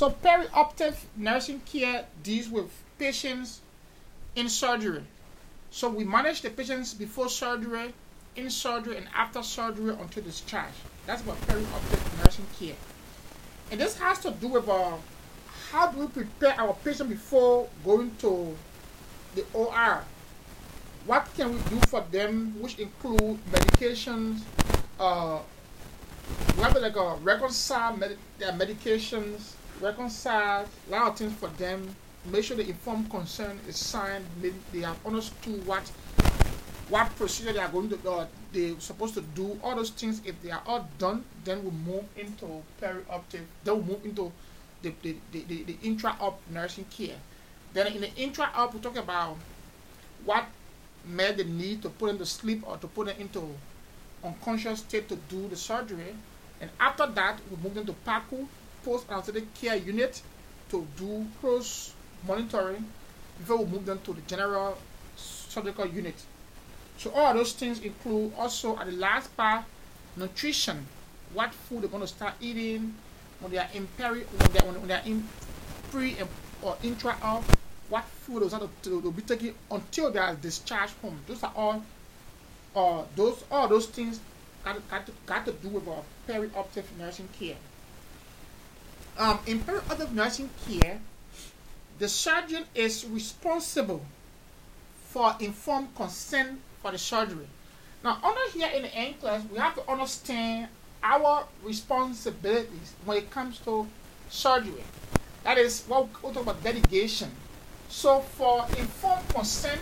So perioperative nursing care deals with patients in surgery. So we manage the patients before surgery, in surgery, and after surgery until discharge. That's what perioperative nursing care. And this has to do with how do we prepare our patient before going to the OR. What can we do for them, which include medications, we have to like reconcile their medications, reconcile a lot of things for them, make sure the informed consent is signed, they have understood what procedure they are going to they're supposed to do, all those things. If they are all done, then we move into perioperative, then we move into the intra-op nursing care. Then in the intra-op, we talk about what may they need to put them to sleep or to put them into unconscious state to do the surgery. And after that, we move them to PACU, post-anesthetic care unit, to do close monitoring before we move them to the general surgical unit. So all those things include also at the last part, nutrition. What food they're going to start eating when they are in when they are in pre or intra-op, what food they'll be taking until they are discharged home. Those are all those things got to do with our perioperative nursing care. In perioperative nursing care, the surgeon is responsible for informed consent for the surgery. Now, under here in the NCLEX, we have to understand our responsibilities when it comes to surgery. That is what we talk about delegation. So, for informed consent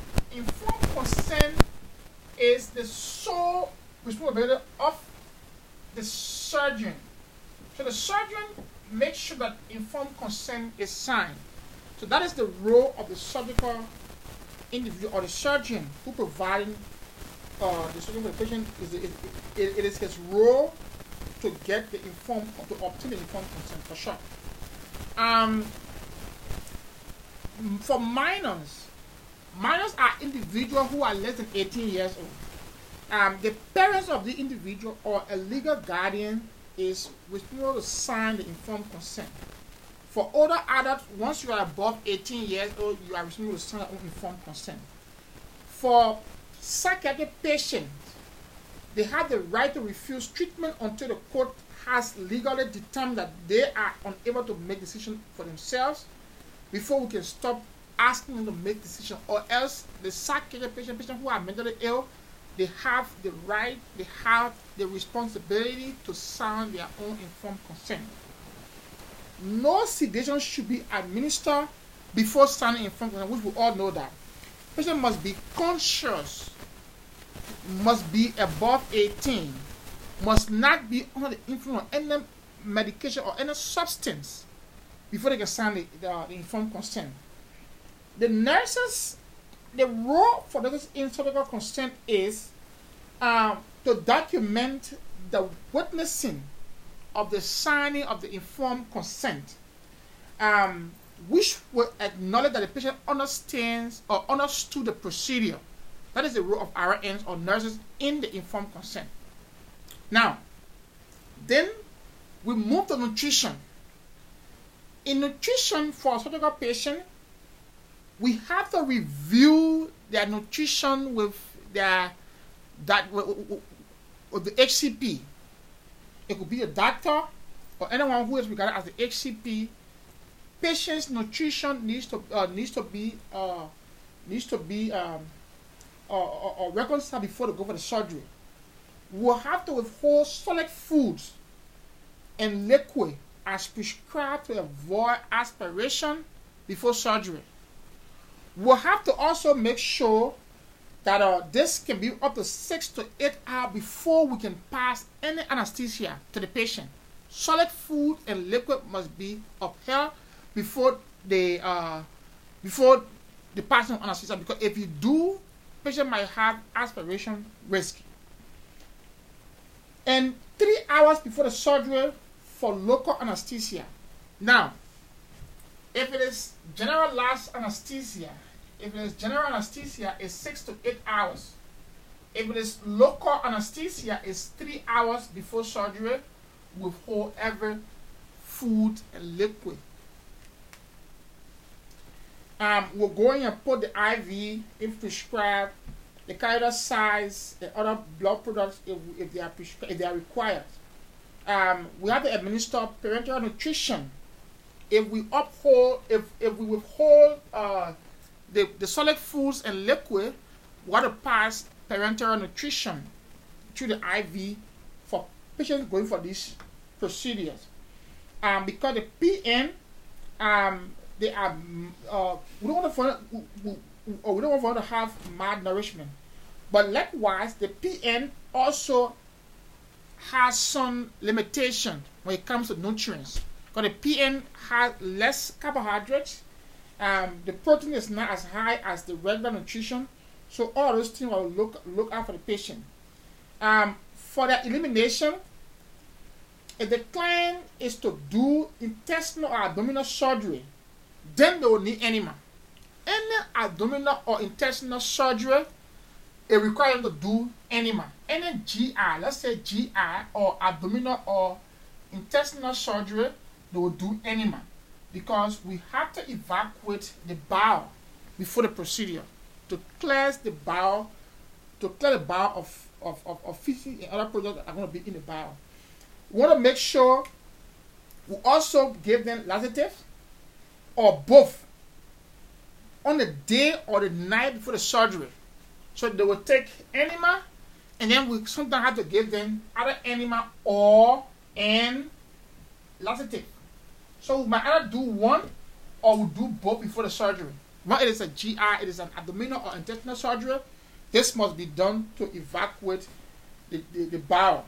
is the sole responsibility of the surgeon. So, the surgeon makes sure that informed consent is signed. So, that is the role of the surgical individual or the surgeon who providing the surgery for the patient. It is his role to get the to obtain the informed consent for sure. For minors are individuals who are less than 18 years old. The parents of the individual or a legal guardian is responsible to sign the informed consent. For older adults, once you are above 18 years old, you are responsible to sign your own informed consent. For psychiatric patients, they have the right to refuse treatment until the court has legally determined that they are unable to make decisions for themselves before we can stop asking them to make decisions, or else the psychiatric patients who are mentally ill, they have the right, they have the responsibility to sign their own informed consent. No sedation should be administered before signing informed consent, which we all know that. Patient must be conscious, must be above 18, must not be under the influence of any medication or any substance before they can sign the informed consent. The role for nurses in surgical consent is to document the witnessing of the signing of the informed consent, which will acknowledge that the patient understands or understood the procedure. That is the role of RNs or nurses in the informed consent. Now, then we move to nutrition. In nutrition for a surgical patient, we have to review their nutrition with the HCP. It could be a doctor or anyone who is regarded as the HCP. Patient's nutrition needs to be reconciled before they go for the surgery. We'll have to withhold solid foods and liquid as prescribed to avoid aspiration before surgery. We'll have to also make sure that this can be up to 6 to 8 hours before we can pass any anesthesia to the patient. Solid food and liquid must be upheld before the passing of anesthesia, because if you do, patient might have aspiration risk. And 3 hours before the surgery for local anesthesia. Now, if it is generalized anesthesia, it's 6 to 8 hours. If it is local anesthesia, it's 3 hours before surgery. Withhold every food and liquid. We're going and put the IV if prescribed, the catheter size, and other blood products if they are required. We have to administer parenteral nutrition. If we withhold the solid foods and liquid, we have to pass parenteral nutrition through the IV for patients going for these procedures. Because the PN, they are we don't want to have malnourishment, but likewise the PN also has some limitation when it comes to nutrients. Because the PN has less carbohydrates, the protein is not as high as the regular nutrition, so all those things will look out for the patient. For the elimination, if the client is to do intestinal or abdominal surgery, then they will need enema. Any abdominal or intestinal surgery, it requires them to do enema. Any GI, let's say GI or abdominal or intestinal surgery, they will do enema because we have to evacuate the bowel before the procedure to clear the bowel of feces and other products that are going to be in the bowel. We want to make sure we also give them laxatives or both on the day or the night before the surgery. So they will take enema, and then we sometimes have to give them either enema or an laxative. So we might either do one or we do both before the surgery. When it is a GI, it is an abdominal or intestinal surgery, this must be done to evacuate the bowel.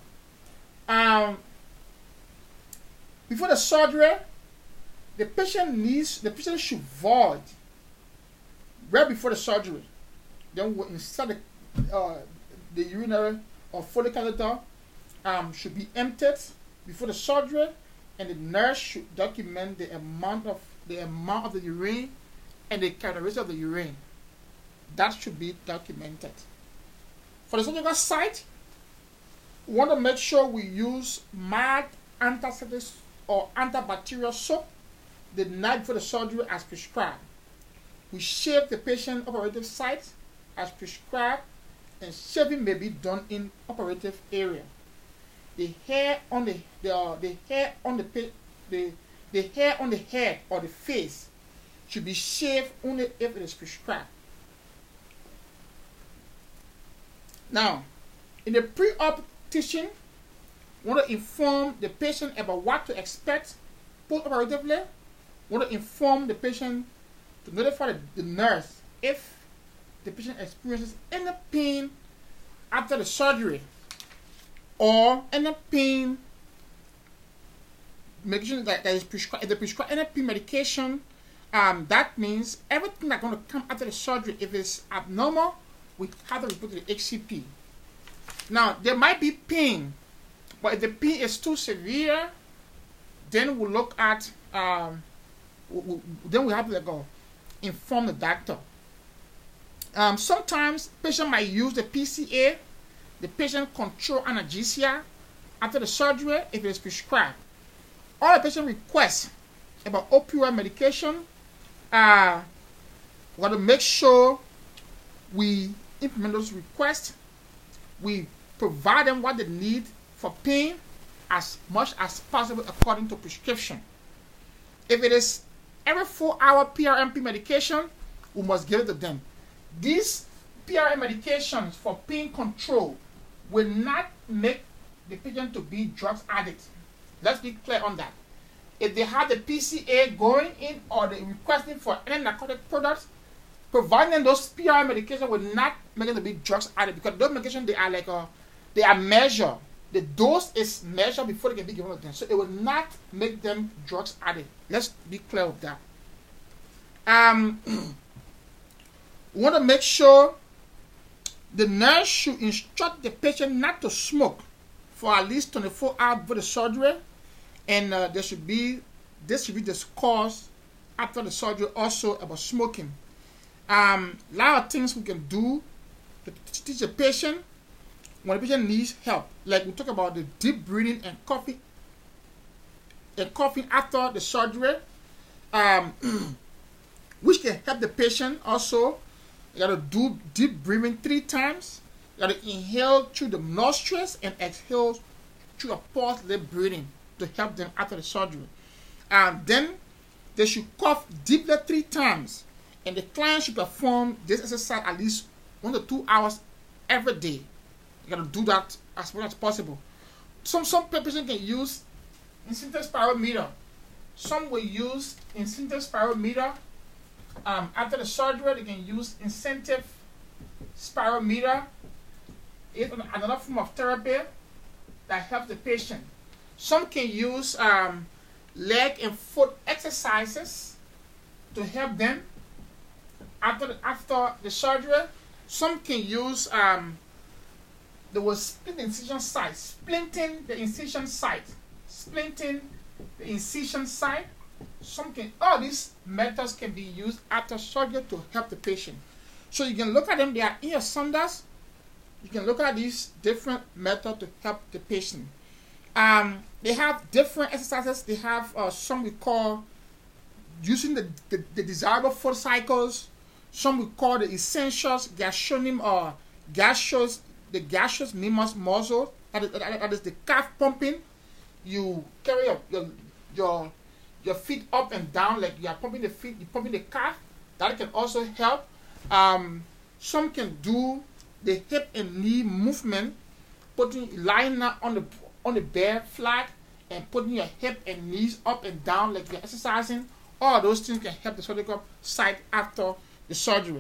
Before the surgery, the patient should void right before the surgery. Then we'll insert the urinary or Foley catheter should be emptied before the surgery, and the nurse should document the amount of the urine and the characteristic of the urine. That should be documented. For the surgical site, we want to make sure we use mild antiseptic or antibacterial soap the night before the surgery as prescribed. We shave the patient operative site as prescribed, and shaving may be done in operative area. The hair on the hair on the head or the face should be shaved only if it is prescribed. Now, in the pre-op teaching, we want to inform the patient about what to expect post-operatively. We want to inform the patient to notify the nurse if the patient experiences any pain after the surgery or any pain medication that is prescribed. If they prescribe any pain medication, that means everything that's going to come after the surgery, if it's abnormal, we have to report to the HCP. Now, there might be pain, but if the pain is too severe, then we'll look at, then we have to go inform the doctor. Sometimes patient might use the PCA, the patient control analgesia, after the surgery if it is prescribed. All the patient requests about opioid medication, we want to make sure we implement those requests. We provide them what they need for pain as much as possible according to prescription. If it is every 4-hour PRMP medication, we must give it to them. These PRM medications for pain control will not make the patient to be drugs addict. Let's be clear on that. If they have the PCA going in or they requesting for any narcotic products, providing those PRM medications will not make them to be drugs addict, because those medications, they are measured. The dose is measured before they can be given to them, so it will not make them drugs addict. Let's be clear with that. We want to make sure the nurse should instruct the patient not to smoke for at least 24 hours before the surgery, and this should be discussed after the surgery also about smoking. A lot of things we can do to teach the patient when the patient needs help. Like we talk about the deep breathing and coughing and coughing after the surgery, which can help the patient also. You got to do deep breathing 3 times. You got to inhale through the nostrils and exhale through a paused lip breathing to help them after the surgery. And then they should cough deeply 3 times. And the client should perform this exercise at least 1 to 2 hours every day. You got to do that as much as possible. Some patients can use incentive spirometer. Some will use incentive spirometer. After the surgery, they can use incentive spirometer. It's another form of therapy that helps the patient. Some can use leg and foot exercises to help them after the surgery. Some can use they will split the incision site, splinting the incision site, all these methods can be used after surgery to help the patient. So you can look at them, they are in your Sundance. You can look at these different methods to help the patient. They have different exercises. They have some we call using the desirable foot cycles. Some we call the essentials gastrocnemius or the gastrocnemius muscle. That is the calf pumping. You carry your feet up and down like you are pumping the feet, you're pumping the calf. That can also help. Some can do the hip and knee movement, lying on the bare flat and putting your hip and knees up and down like you're exercising. All those things can help the surgical site after the surgery.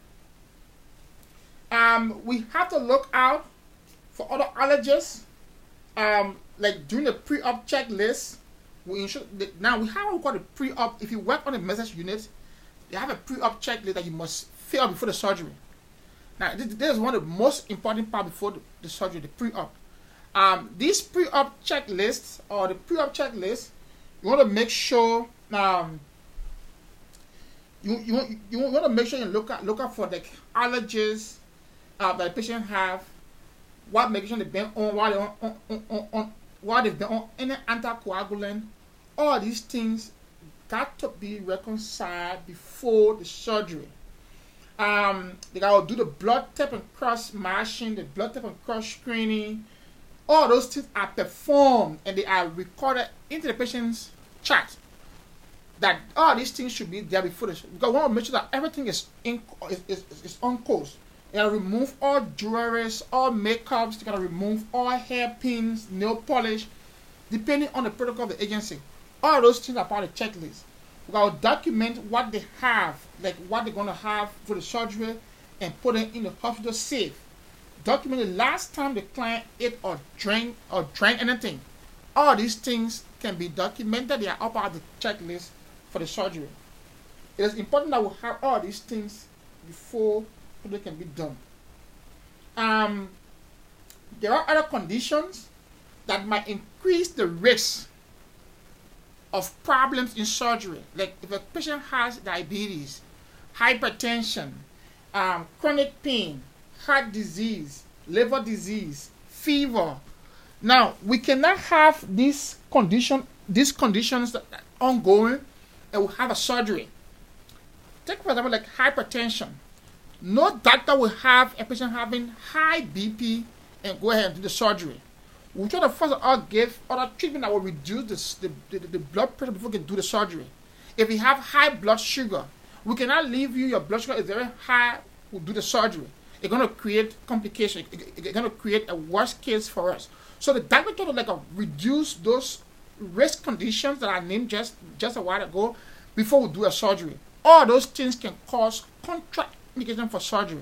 We have to look out for other allergies. Like during the pre-op checklist, we ensure that now we have what we call the pre-op. If you work on the message unit, they have a pre-op checklist that you must fill before the surgery. Now, this is one of the most important parts before the surgery, the pre-op. This pre-op checklist or the pre-op checklist, you want to make sure you want to make sure you look out for the allergies that the patient have, what medication they've been on, while they've been on any anticoagulant. All these things got to be reconciled before the surgery. They got to do the blood tap and cross matching, the blood tap and cross screening. All those things are performed and they are recorded into the patient's chart. That all these things should be there before the. Because we want to make sure that everything is on course. You gotta remove all jewelries, all makeups. You gotta remove all hairpins, nail polish, depending on the protocol of the agency. All those things are part of the checklist. We gotta document what they have, like what they're gonna have for the surgery, and put it in the hospital safe. Document the last time the client ate or drank anything. All these things can be documented. They are all part of the checklist for the surgery. It is important that we have all these things before they can be done. There are other conditions that might increase the risk of problems in surgery. Like if a patient has diabetes, hypertension, chronic pain, heart disease, liver disease, fever. Now, we cannot have these conditions that are ongoing and we have a surgery. Take for example like hypertension. No doctor will have a patient having high BP and go ahead and do the surgery. We try to first of all give other treatment that will reduce the blood pressure before we can do the surgery. If you have high blood sugar, we cannot leave you, your blood sugar is very high, we'll do the surgery. It's going to create complications. It's going to create a worst case for us. So the doctor try to reduce those risk conditions that I named just a while ago before we do a surgery. All those things can cause contraindication for surgery.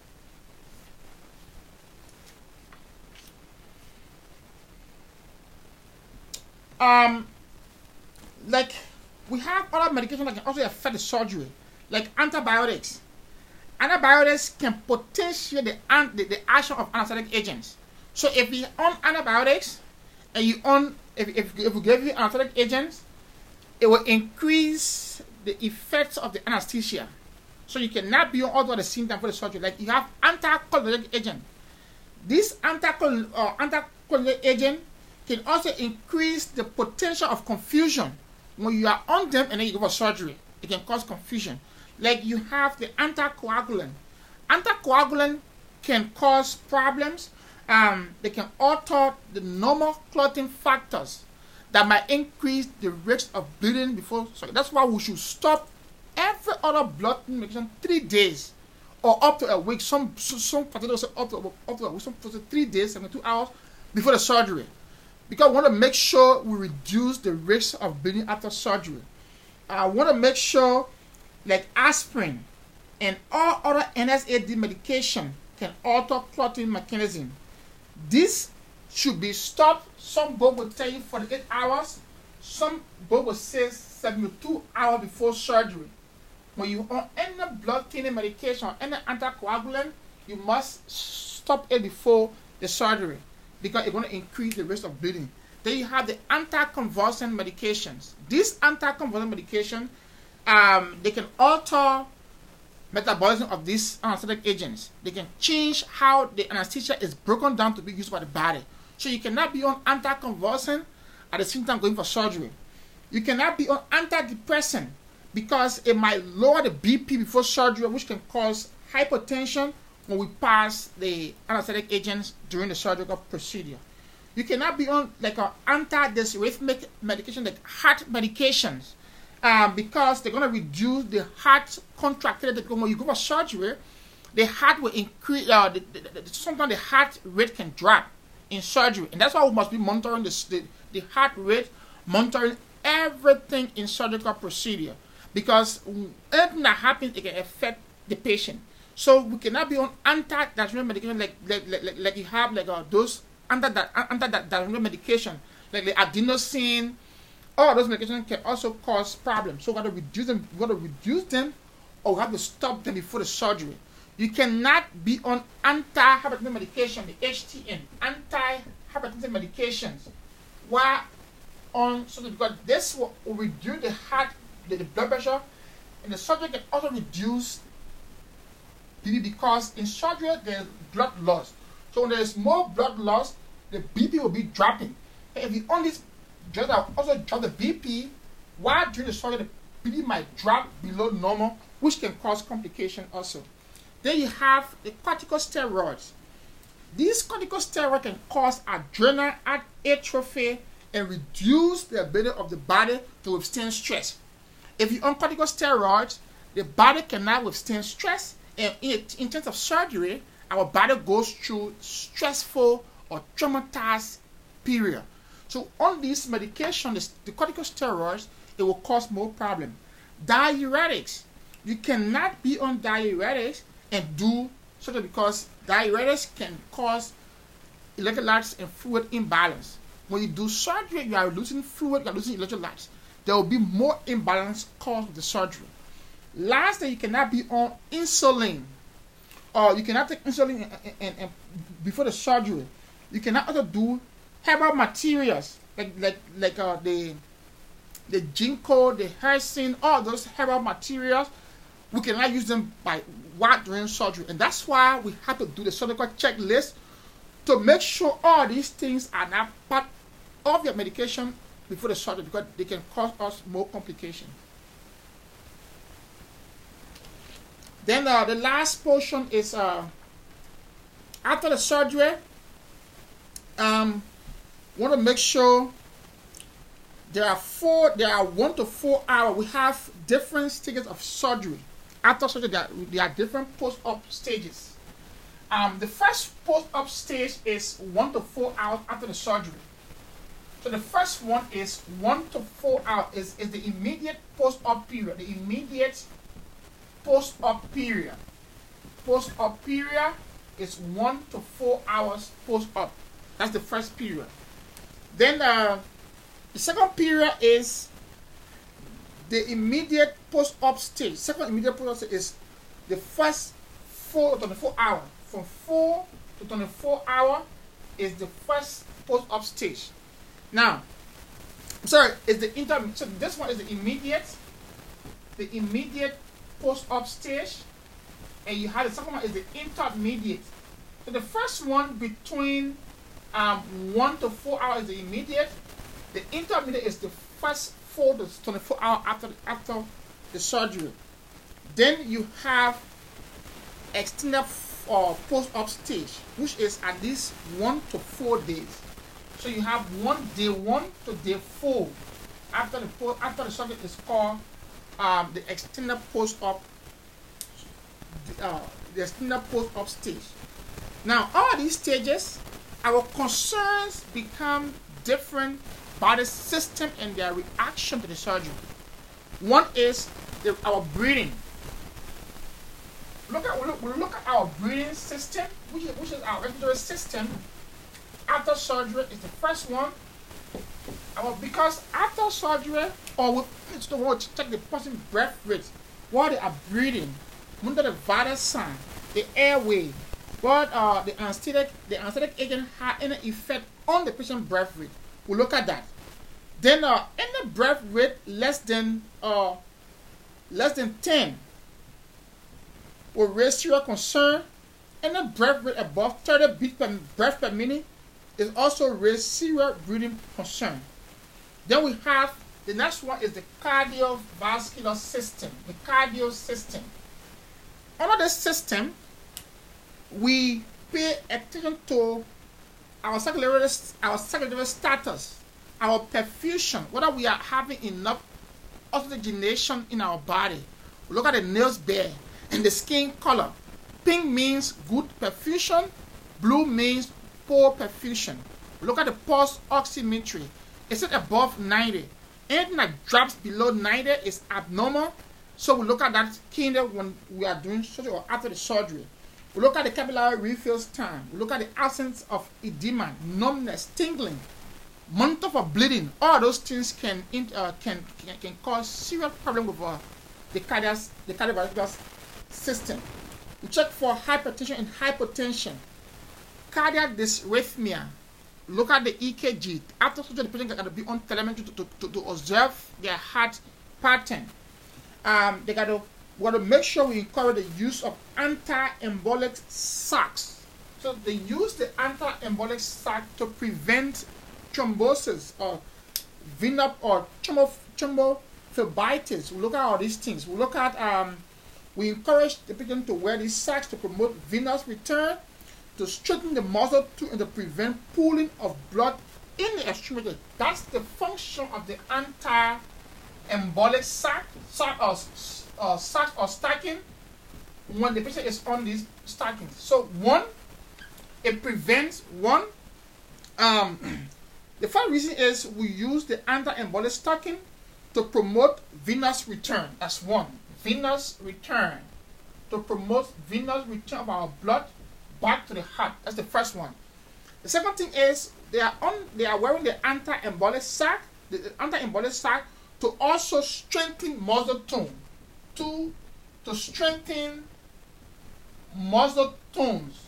Like we have other medications that can also affect the surgery, like antibiotics. Antibiotics can potentiate the action of anesthetic agents. So if you on antibiotics and you on if we give you anesthetic agents, it will increase the effects of the anesthesia. So you cannot be on all at the same time for the surgery. Like you have anticholinergic agent. This anticholinergic agent can also increase the potential of confusion when you are on them and then you go for surgery. It can cause confusion. Like you have the anticoagulant. Anticoagulant can cause problems. They can alter the normal clotting factors that might increase the risk of bleeding before surgery. That's why we should stop every other blood medication 3 days or up to a week. Some particular say up to a week, some 3 days, 72 hours before the surgery. Because we want to make sure we reduce the risk of bleeding after surgery. I want to make sure like aspirin and all other NSAID medication can alter clotting mechanism. This should be stopped. Some book will tell you 48 hours. Some book will say 72 hours before surgery. When you on any blood thinning medication or any anticoagulant, you must stop it before the surgery because it's going to increase the risk of bleeding. Then you have the anticonvulsant medications. These anticonvulsant medications, they can alter metabolism of these anesthetic agents. They can change how the anesthesia is broken down to be used by the body. So you cannot be on anticonvulsant at the same time going for surgery. You cannot be on antidepressant because it might lower the BP before surgery, which can cause hypertension when we pass the anesthetic agents during the surgical procedure. You cannot be on like an antidiarrhythmic medication, like heart medications, because they're going to reduce the heart contractility. When you go for surgery, the heart will increase. Sometimes the heart rate can drop in surgery, and that's why we must be monitoring the heart rate, monitoring everything in surgical procedure, because anything that happens, it can affect the patient. So we cannot be on antidiarrhythmic medication like you have like those antidiarrhythmic medication like the adenosine. All those medications can also cause problems. So we got to reduce them. We got to reduce them, or we have to stop them before the surgery. You cannot be on anti-hypertensive medication, the HTN, anti-hypertensive medications, while on surgery, because this will reduce the heart, the blood pressure, and the surgery can also reduce BP because in surgery there's blood loss. So when there's more blood loss, the BP will be dropping. And if you only drugs that also drop the BP, while during the surgery the BP might drop below normal, which can cause complication also. Then you have the corticosteroids. These corticosteroids can cause adrenal atrophy and reduce the ability of the body to withstand stress. If you're on corticosteroids, the body cannot withstand stress, and in terms of surgery, our body goes through stressful or traumatized period. So on this medication, the corticosteroids, it will cause more problem. Diuretics. You cannot be on diuretics and do surgery because diuretics can cause electrolytes and fluid imbalance. When you do surgery, you are losing fluid, you are losing electrolytes. There will be more imbalance caused with the surgery. Lastly, you cannot be on insulin, or you cannot take insulin and before the surgery. You cannot also do herbal materials like the ginkgo, the hericin, all those herbal materials. We cannot use them while during surgery, and that's why we have to do the surgical checklist to make sure all these things are not part of your medication before the surgery, because they can cause us more complications. Then the last portion is after the surgery. Want to make sure there are 1 to 4 hours. We have different stages of surgery. After surgery, there are different post-op stages. The first post-op stage is 1 to 4 hours after the surgery. So the first one is 1 to 4 hours is the immediate post-op period. The immediate post-op period. Post-op period is 1 to 4 hours post-op. That's the first period. Then the second period is the immediate post-op stage. Second immediate post-op stage is the first 4 to 24 hours. From 4 to 24 hours is the first post-op stage. Now, sorry, is the intermediate. So this one is the immediate post-op stage, and you have the second one is the intermediate. So the first one between 1 to 4 hours is the immediate. The intermediate is the first 4 to 24 hours after the surgery. Then you have extended post-op stage, which is at least 1 to 4 days. So you have day 1 to day 4 after the surgery is called the extended post-op stage. Now, all these stages, our concerns become different by the system and their reaction to the surgery. One is our breathing. Look at our breathing system, which is our respiratory system. After surgery is the first one. Because after surgery, or we check the person's breath rate while they are breathing, under the vital sign, the airway, what the anesthetic agent had any effect on the patient's breath rate. We look at that. Then any breath rate less than 10 will raise serious concern. Any breath rate above 30 beats per breath per minute is also raise serious breathing concern. Then we have the next one is the cardiovascular system, the cardio system. Under this system, we pay attention to our circulatory status, our perfusion, whether we are having enough oxygenation in our body. We look at the nails bare and the skin color. Pink means good perfusion, blue means poor perfusion. We look at the pulse oximetry. Is it above 90? Anything that drops below 90 is abnormal. So we look at that keenly when we are doing surgery or after the surgery. We look at the capillary refill time. We look at the absence of edema, numbness, tingling, monitor for bleeding. All those things can cause serious problem with the cardiovascular system. We check for hypertension and hypotension, cardiac dysrhythmia. Look at the EKG. After surgery, the patient can be on telemetry to observe their heart pattern. They got to make sure we encourage the use of anti-embolic sacs. So they use the anti-embolic sac to prevent thrombosis or venous or thrombophlebitis. We look at all these things. We look at we encourage the patient to wear these sacs to promote venous return, to straighten the muscle too, and to prevent pooling of blood in the extremity. That's the function of the anti-embolic sac or stacking when the patient is on these stackings. So one, it prevents the first reason is we use the anti-embolic stacking to promote venous return. That's one. Venous return. To promote venous return of our blood back to the heart. That's the first one. The second thing is they are wearing the anti-embolic sac, to also strengthen muscle tone, to strengthen muscle tones.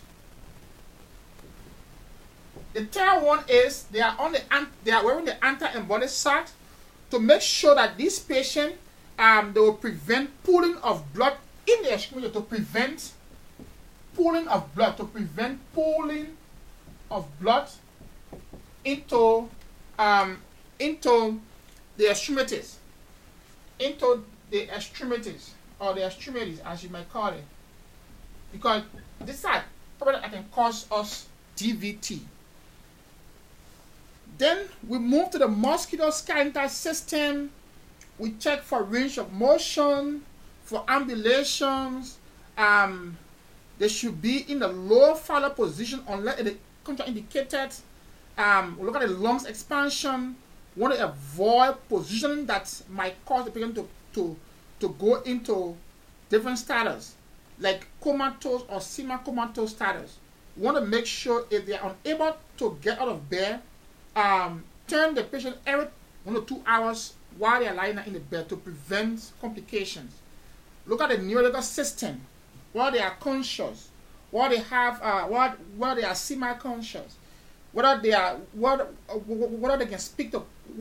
The third one is they are wearing the anti-embolic sac to make sure that this patient they will prevent pooling of blood in the extremity, to prevent pooling of blood into the extremities, or the extremities as you might call it, because this side probably can cause us DVT. Then we move to the musculoskeletal system. We check for range of motion, for ambulations. They should be in the low fallow position unless it is contraindicated. We look at the lungs expansion. We want to avoid positioning that might cause the patient to go into different status, like comatose or semi-comatose status. We want to make sure if they are unable to get out of bed, turn the patient every 1 to 2 hours while they are lying in the bed to prevent complications. Look at the neurological system, while they are conscious, while they have while they are semi-conscious, whether they can speak,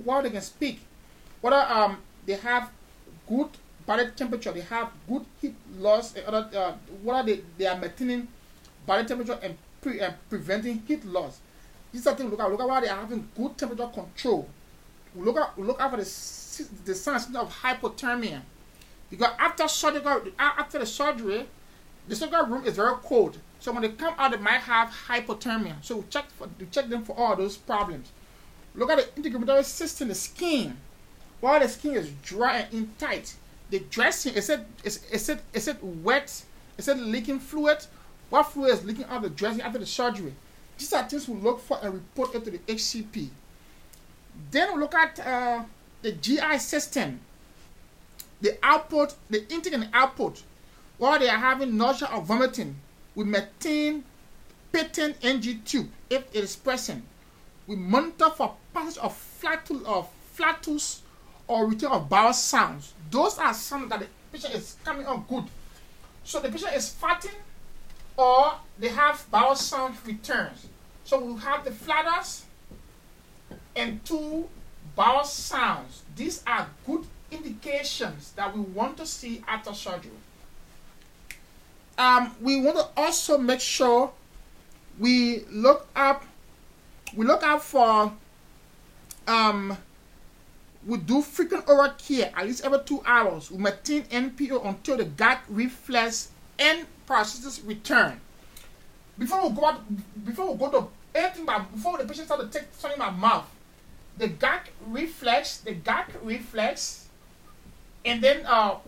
whether they have good body temperature, they have good heat loss, whether they are maintaining body temperature and preventing heat loss. These are things we look at. Look at why they are having good temperature control. We look out for the signs of hypothermia. Because after the surgery, the surgical room is very cold. So when they come out, they might have hypothermia. So we check them for all those problems. Look at the integumentary system, the skin. While the skin is dry and tight, the dressing is it wet? Is it leaking fluid? What fluid is leaking out of the dressing after the surgery? These are things we look for and report it to the HCP. Then we look at the GI system, the output, the intake and the output. While they are having nausea or vomiting, we maintain patent NG tube if it is present. We monitor for passage of flatus or return of bowel sounds. Those are sounds that the patient is coming on good. So the patient is farting or they have bowel sound returns. So we have the flatus and 2 bowel sounds. These are good indications that we want to see after surgery. We want to also make sure we look out for we do frequent oral care at least every 2 hours. We maintain NPO until the gag reflex and paralysis return. Before the patient starts to take something in my mouth, the gag reflex, and then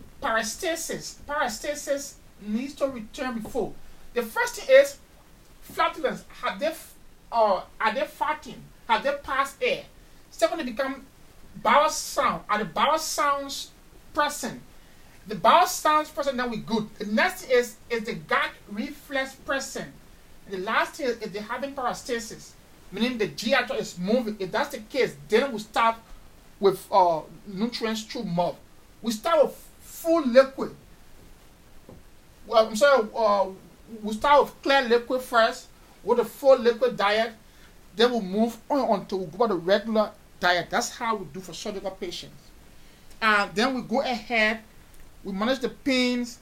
parastasis needs to return before. The first thing is flatulence. Are they farting? Have they passed air? Second, become bowel sound. Are the bowel sounds present? The bowel sounds present, then we good. The next thing is the gag reflex present. And the last thing is if they're having parastasis, meaning the GI tract is moving. If that's the case, then we start with nutrients through mouth. We start with full liquid. We start with clear liquid first, with a full liquid diet. Then we'll move on until we go to the regular diet. That's how we do for surgical patients. And then we go ahead, we manage the pains.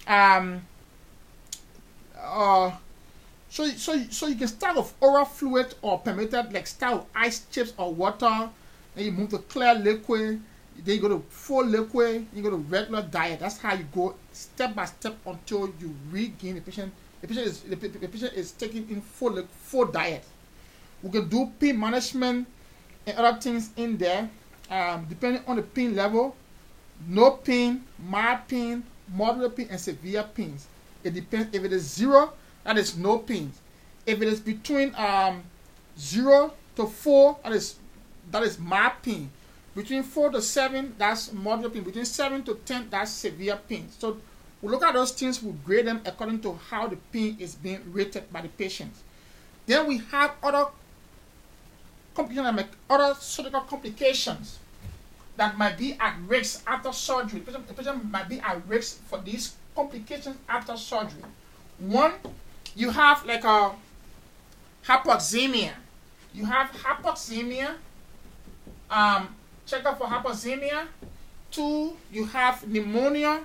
So you can start with oral fluid or permitted, like start with ice chips or water. Then you move to clear liquid. Then you go to full liquid. You go to regular diet. That's how you go step by step until you regain the patient. The patient is taking in full diet. We can do pain management and other things in there, depending on the pain level. No pain, mild pain, moderate pain, and severe pains. It depends. If it is 0, that is no pains. If it is between 0 to 4, that is mild pain. Between 4 to 7, that's moderate pain. Between 7 to 10, that's severe pain. So we look at those things, we grade them according to how the pain is being rated by the patient. Then we have other complications, other surgical complications that might be at risk after surgery. The patient might be at risk for these complications after surgery. One, you have like a hypoxemia. You have hypoxemia. Check out for hypoxemia. 2, you have pneumonia.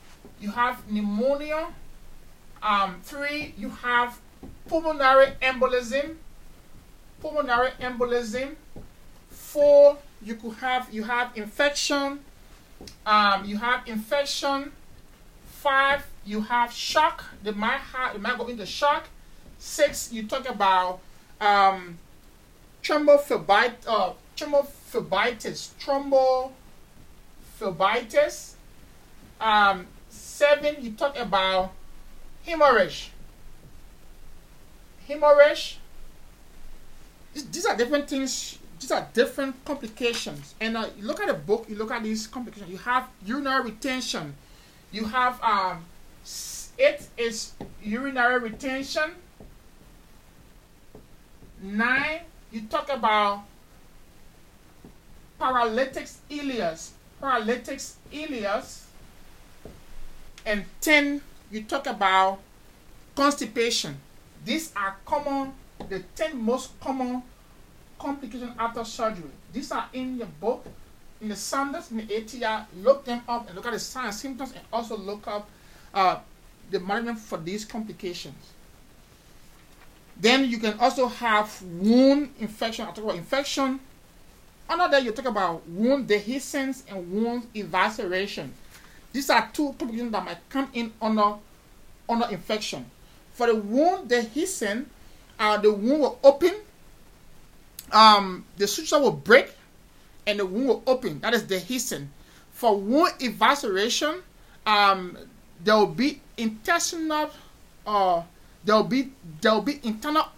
3, you have pulmonary embolism. 4, you have infection. 5, you have shock. They might go into shock. 6, you talk about thrombophlebitis. 7, you talk about hemorrhage. These are different things. These are different complications. And you look at the book, you look at these complications. You have urinary retention. You have 8 is urinary retention. 9, you talk about paralytic ileus. And 10, you talk about constipation. These are common, the 10 most common complications after surgery. These are in your book, in the Sanders, in the ATR. Look them up and look at the signs and symptoms, and also look up the management for these complications. Then you can also have wound infection. I talk about infection. Under that, you talk about wound dehiscence and wound evisceration. These are two topics that might come in under infection. For the wound dehiscence, the wound will open, the suture will break, and the wound will open. That is dehiscence. For wound evisceration, there will be intestinal, there will be internal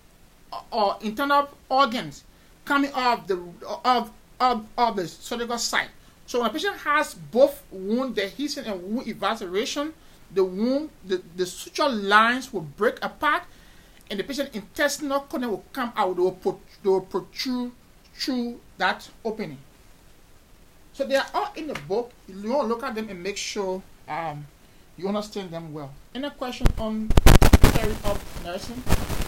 organs coming out of the surgical site. So when a patient has both wound dehiscence and wound evisceration, the suture lines will break apart, and the patient's intestinal content will come out. They will protrude through that opening. So they are all in the book. You want to look at them and make sure you understand them well. Any question on theory of nursing?